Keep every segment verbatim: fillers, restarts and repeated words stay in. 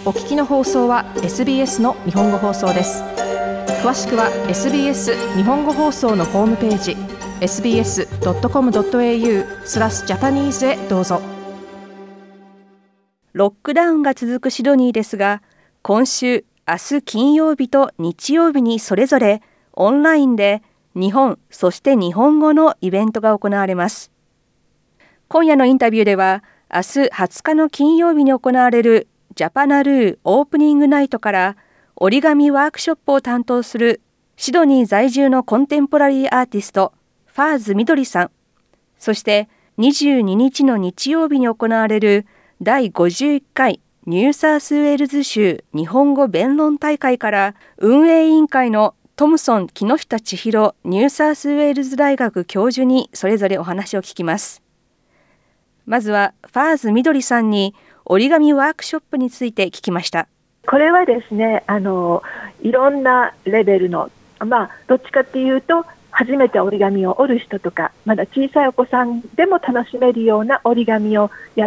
お聞きの放送は エスビーエス の日本語放送です。詳しくは エスビーエス 日本語放送のホームページ エスビーエスドットコムドットエーユー スラスジャパニーズへどうぞ。 ロックダウンが続くシドニーですが、今週明日金曜日と日曜日にそれぞれオンラインで日本そして日本語のイベントが行われます。今夜のインタビューでは明日はつかの金曜日に行われるジャパナルーオープニングナイトから折り紙ワークショップを担当するシドニー在住のコンテンポラリーアーティストファーズみどりさん、そしてにじゅうににちの日曜日に行われるだいごじゅういっかいニューサウスウェールズ州日本語弁論大会から運営委員会のトムソン木下千尋ニューサウスウェールズ大学教授にそれぞれお話を聞きます。まずはファーズみどりさんに折り紙ワークショップについて聞きました。 これはですね、あのいろんなレベルの、まあ、どっちかっていうと初めて折り紙を折る人とか、まだ小さいお子さんでも楽しめるような折り紙をやって、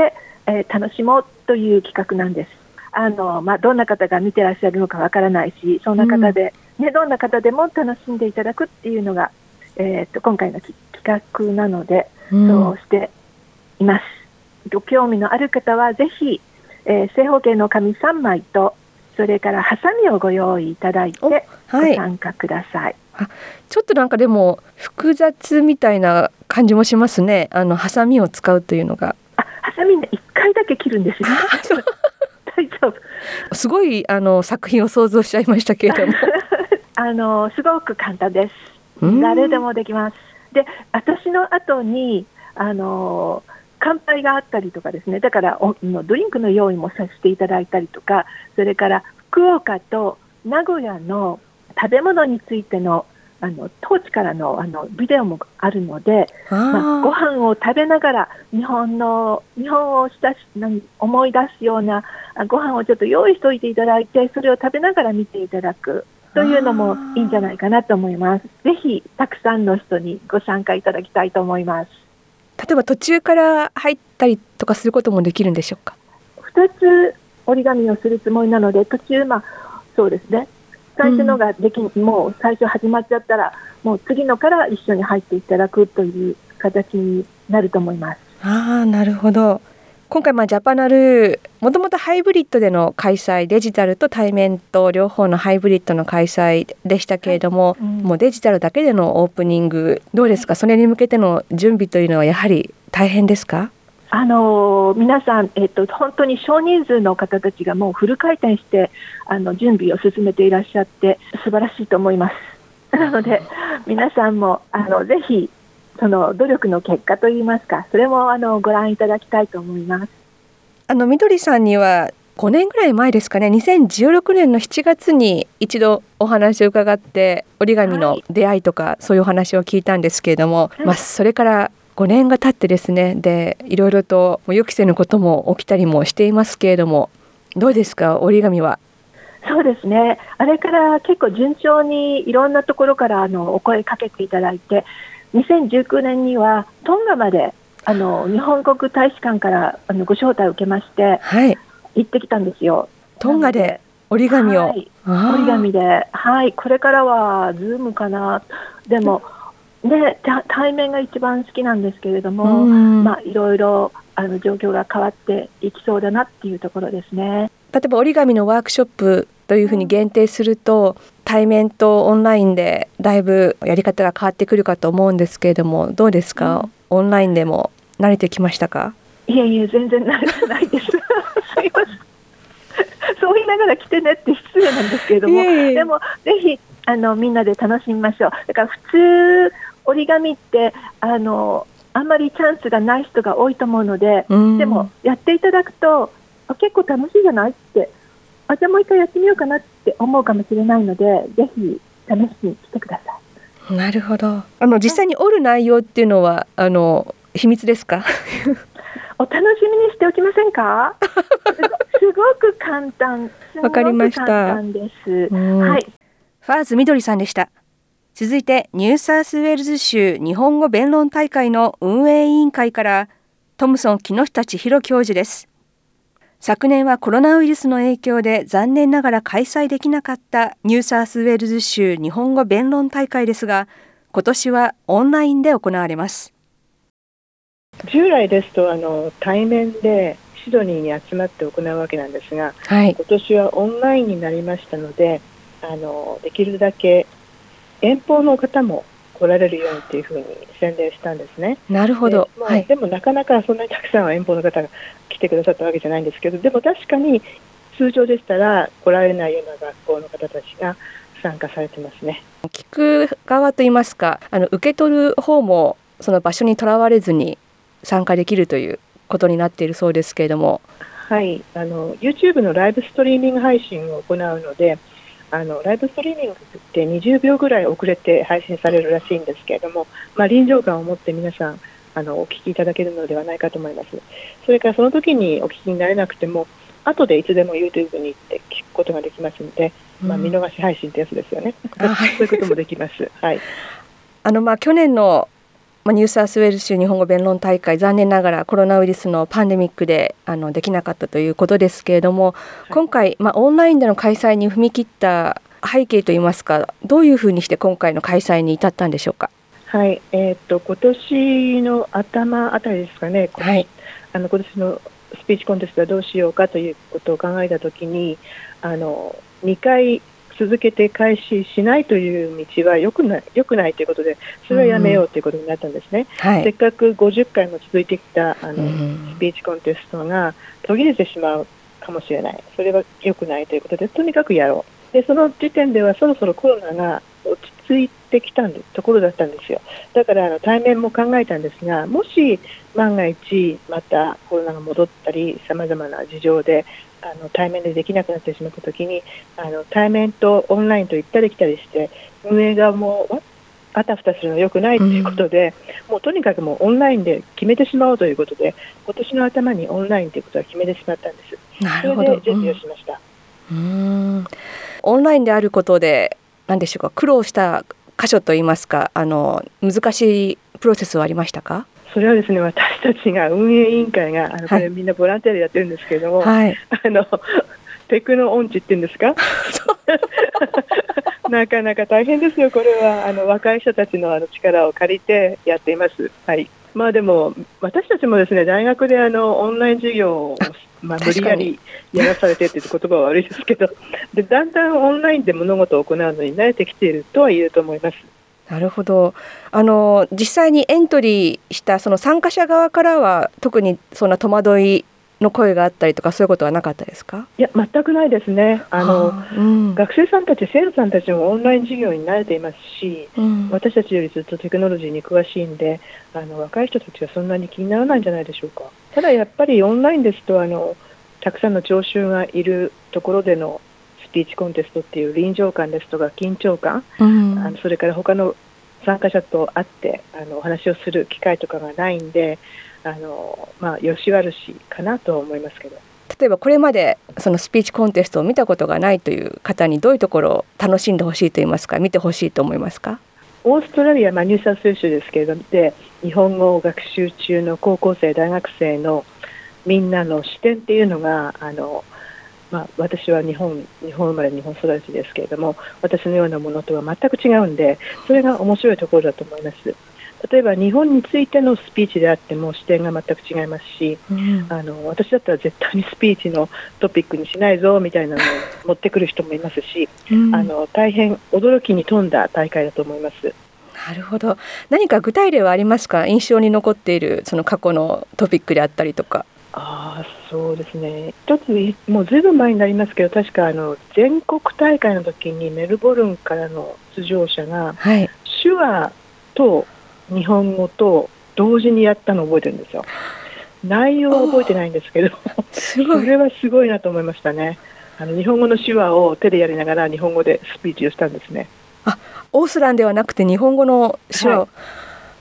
えー、楽しもうという企画なんです。あの、まあ、どんな方が見てらっしゃるのかわからないし、そんな方で、うんね、どんな方でも楽しんでいただくっていうのが、えー、と今回の企画なので、うん、そうしています。ご興味のある方はぜひ、えー、正方形の紙さんまいとそれからハサミをご用意いただいてご参加ください。 あ、ちょっとなんかでも複雑みたいな感じもしますね。あのハサミを使うというのが。 あ、ハサミね、いっかいだけ切るんですよ。大丈夫。 すごいあの作品を想像しちゃいましたけれどもあのすごく簡単です。誰でもできます。で、私の後にあの乾杯があったりとかですね、だからおドリンクの用意もさせていただいたりとか、それから福岡と名古屋の食べ物についてのあの当地からの、あのビデオもあるので、まあ、ご飯を食べながら日本の日本をしたし思い出すようなご飯をちょっと用意しておいていただいて、それを食べながら見ていただくというのもいいんじゃないかなと思います。ぜひたくさんの人にご参加いただきたいと思います。 例えば途中から入ったりとかすることもできるんでしょうか。 ふたつ折り紙をするつもりなので、途中、まあ、そうですね、最初のができ、うん、もう最初始まっちゃったらもう次のから一緒に入っていただくという形になると思います。 ああ、なるほど。今回まあジャパナルもともとハイブリッドでの開催、デジタルと対面と両方のハイブリッドの開催でしたけれども、はい、うん、もうデジタルだけでのオープニングどうですか。それに向けての準備というのはやはり大変ですか。 あの皆さん、えっと、本当に少人数の方たちがもうフル回転してあの準備を進めていらっしゃって素晴らしいと思います。なので皆さんもあのぜひその努力の結果といいますか、それもあのご覧いただきたいと思います。 あのみどりさんにはごねんぐらい前ですかね、にせんじゅうろくねんのしちがつに一度お話を伺って折り紙の出会いとか、はい、そういうお話を聞いたんですけれども、はい、まあ、それからごねんが経ってですね、でいろいろと予期せぬことも起きたりもしていますけれども、どうですか、折り紙は。 そうですね、あれから結構順調にいろんなところからあのお声かけていただいて、にせんじゅうきゅうねんにはトンガまであの日本国大使館からあのご招待を受けまして、はい、行ってきたんですよ。 トンガで折り紙を、はい、 折り紙で、はい、これからはズームかな、でも、ね、対面が一番好きなんですけれども、まあ、いろいろあの状況が変わっていきそうだなっていうところですね。 例えば折り紙のワークショップというふうに限定すると、対面とオンラインでだいぶやり方が変わってくるかと思うんですけれども、どうですか、うん、オンラインでも慣れてきましたか。 いえいえ、全然慣れてないですすいません、そう言いながら来てねって失礼なんですけれども、いえいえ、でもぜひあのみんなで楽しみましょう。だから普通折り紙ってあのあんまりチャンスがない人が多いと思うので、でもやっていただくとあ結構楽しいじゃないって、あじゃあもう一回やってみようかなって思うかもしれないので、ぜひ試しに来てください。 なるほど。あの実際に折る内容っていうのはあの秘密ですかお楽しみにしておきませんかすごく簡単、すごく簡単です。はい、 ファーズみどりさんでした。続いてニューサウスウェールズ州日本語弁論大会の運営委員会からトムソン木下千尋教授です。 昨年はコロナウイルスの影響で残念ながら開催できなかったニューサウスウェールズ州日本語弁論大会ですが、今年はオンラインで行われます。 従来ですとあの対面でシドニーに集まって行うわけなんですが、 はい、 今年はオンラインになりましたので、あのできるだけ遠方の方も来られるようにというふうに宣伝したんですね。 なるほど。 で、もうはい、 でもなかなかそんなにたくさんは遠方の方が来てくださったわけじゃないんですけど、でも確かに通常でしたら来られないような学校の方たちが参加されてますね。 聞く側といいますか、あの受け取る方もその場所にとらわれずに参加できるということになっているそうですけれども、 はい、あの YouTube のライブストリーミング配信を行うので、あのライブストリーミングってにじゅうびょうぐらい遅れて配信されるらしいんですけれども、まあ、臨場感を持って皆さんあのお聞きいただけるのではないかと思います。それからその時にお聞きになれなくても後でいつでも YouTube に行って聞くことができますので、まあ、見逃し配信ってやつですよね、うん、そういうこともできます。はい、あのまあ去年のニューサウスウェールズ州日本語弁論大会、残念ながらコロナウイルスのパンデミックであのできなかったということですけれども、はい、今回、まあ、オンラインでの開催に踏み切った背景といいますか、どういうふうにして今回の開催に至ったんでしょうか。 はい、えー、っと今年の頭あたりですかね、 はい、 あの今年のスピーチコンテストはどうしようかということを考えたときに、あのにかい続けて開始しないという道は良くない、良くないということで、それはやめようということになったんですね。うん、はい、せっかくごじゅっかいも続いてきたあの、うん、スピーチコンテストが途切れてしまうかもしれない、それは良くないということで、とにかくやろう。でその時点ではそろそろコロナが落ち着いてきたところだったんですよ。だからあの対面も考えたんですが、もし万が一またコロナが戻ったりさまざまな事情であの対面でできなくなってしまったときに、あの対面とオンラインと行ったり来たりして運営側もあたふたするのは良くないということで、うん、もうとにかくもうオンラインで決めてしまおうということで、今年の頭にオンラインということは決めてしまったんです。 なるほど。 それで準備をしました。 うん、うーんオンラインであることで何でしょうか、苦労した箇所といいますか、あの難しいプロセスはありましたか。 それはですね、私たちが運営委員会があのこれみんなボランティアでやってるんですけれども、はい、あのテクノ音痴っていうんですかなかなか大変ですよ。これはあの若い人たちのあの力を借りてやっています。はい、まあ、でも私たちもですね、大学であのオンライン授業を、まあ、無理やりやらされてという言葉は悪いですけどでだんだんオンラインで物事を行うのに慣れてきているとは言えると思います。 なるほど。あの実際にエントリーしたその参加者側からは特にそんな戸惑いの声があったりとか、そういうことはなかったですか。 いや、全くないですね。あの、はあ、うん、学生さんたち、生徒さんたちもオンライン授業に慣れていますし、うん、私たちよりずっとテクノロジーに詳しいんで、あの若い人たちはそんなに気にならないんじゃないでしょうか。ただやっぱりオンラインですとあのたくさんの聴衆がいるところでのスピーチコンテストっていう臨場感ですとか緊張感、うん、あのそれから他の参加者と会ってあのお話をする機会とかがないんで、あの、まあ、よし悪しかなと思いますけど。 例えばこれまでそのスピーチコンテストを見たことがないという方にどういうところを楽しんでほしいといいますか、見てほしいと思いますか。 オーストラリア、まあ、ニューサウスウェールズ州ですけれども、で日本語を学習中の高校生大学生のみんなの視点っていうのがあの、まあ、私は日本日本生まれ日本育ちですけれども、私のようなものとは全く違うんで、それが面白いところだと思います。例えば日本についてのスピーチであっても視点が全く違いますし、うん、あの私だったら絶対にスピーチのトピックにしないぞみたいなのを持ってくる人もいますし、うん、あの大変驚きに富んだ大会だと思います。 なるほど。何か具体例はありますか。印象に残っているその過去のトピックであったりとか。 ああ、そうですね。一つもうずいぶん前になりますけど、確かあの全国大会の時にメルボルンからの出場者が、はい、手話と日本語と同時にやったのを覚えてるんですよ。内容は覚えてないんですけどすごい、それはすごいなと思いましたね。あの日本語の手話を手でやりながら日本語でスピーチをしたんですね。 あ、オースランではなくて日本語の手話を、はい、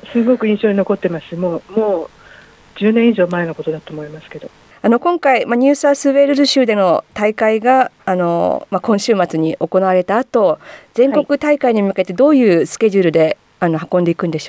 すごく印象に残ってます。もう、もうじゅうねん以上前のことだと思いますけど、 あの今回、まあ、ニューサウスウェールズ州での大会があの、まあ、今週末に行われた後、全国大会に向けてどういうスケジュールであの運んでいくんでしょうか。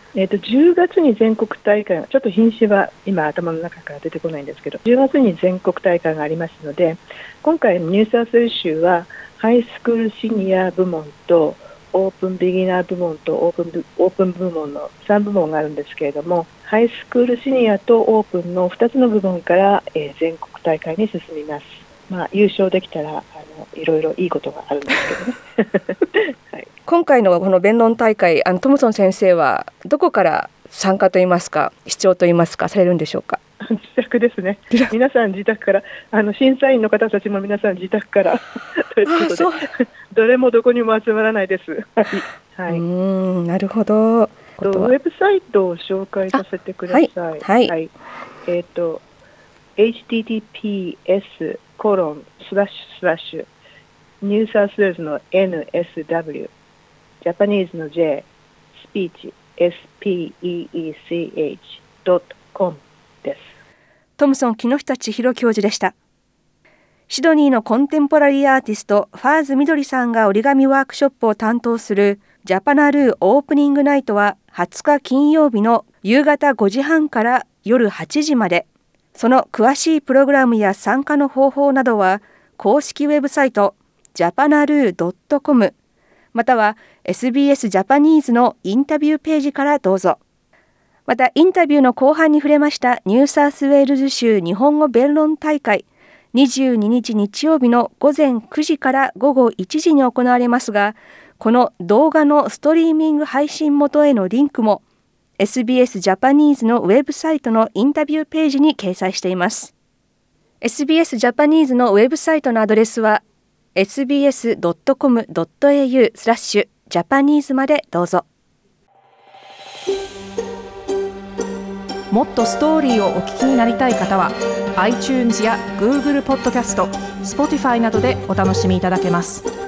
えーと、じゅうがつに全国大会が、ちょっと品種は今頭の中から出てこないんですけど、じゅうがつに全国大会がありますので、今回ニューサウスウェールズ州はハイスクールシニア部門とオープンビギナー部門とオープン、オープン部門のさん部門があるんですけれども、ハイスクールシニアとオープンのふたつの部門から、えー、全国大会に進みます。まあ、優勝できたらあのいろいろいいことがあるんですけどね、はい、 今回のこの弁論大会、あのトムソン先生はどこから参加といいますか、視聴といいますかされるんでしょうか。 自宅ですね。皆さん自宅から、あの審査員の方たちも皆さん自宅からということで、どれもどこにも集まらないです。はい、うーん、なるほど。ウェブサイトを紹介させてください。はい、 はいはい、えっ、ー、と エイチティーティーピーエスコロンスラッシュスラッシュニューサウスウェールズの エヌエスダブリュー ジャパニーズの J スピーチ エスピーイーイーシーエイチ ドットコム です。 トムソン木下千尋教授でした。シドニーのコンテンポラリーアーティストファーズみどりさんが折り紙ワークショップを担当するジャパナルーオープニングナイトははつか金曜日の夕方ごじはんから夜はちじまで。その詳しいプログラムや参加の方法などは公式ウェブサイト ジャパナルードットコム または エスビーエス ジャパニーズのインタビューページからどうぞ。またインタビューの後半に触れましたニューサウスウェールズ州日本語弁論大会、にじゅうににち日曜日の午前くじから午後いちじに行われますが、この動画のストリーミング配信元へのリンクもエスビーエス ジャパニーズのウェブサイトのインタビューページに掲載しています。エスビーエス ジャパニーズのウェブサイトのアドレスは エスビーエスドットコムドットエーユースラッシュジャパニーズ までどうぞ。 もっとストーリーをお聞きになりたい方は iTunes や Google ポッドキャスト、Spotify などでお楽しみいただけます。